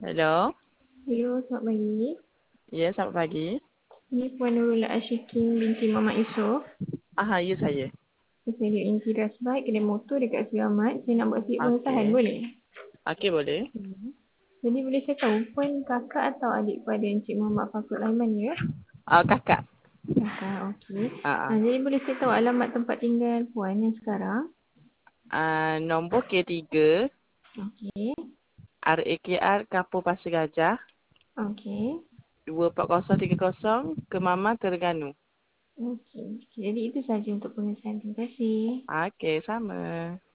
Hello. Hello, selamat pagi. Ya, selamat pagi. Ini Puan Nurul Ashikin binti Muhammad Yusof. Ya saya. Saya ada intiras baik kedai motor dekat Selamat. Saya nak buat slip pengesahan, Okey. boleh? Okey, boleh. Jadi boleh saya tahu Puan kakak atau adik pada Encik Muhammad Fakul Aiman ya? Kakak. Kakak, okey. Ah, ah. Jadi boleh saya tahu alamat tempat tinggal Puan yang sekarang? Nombor K3 Okey. RAKR Kapur Pasir Gajah Okey. 24030 Kemama Terengganu. Okey. Jadi itu sahaja untuk pengesahan. Terima kasih. Okey, sama.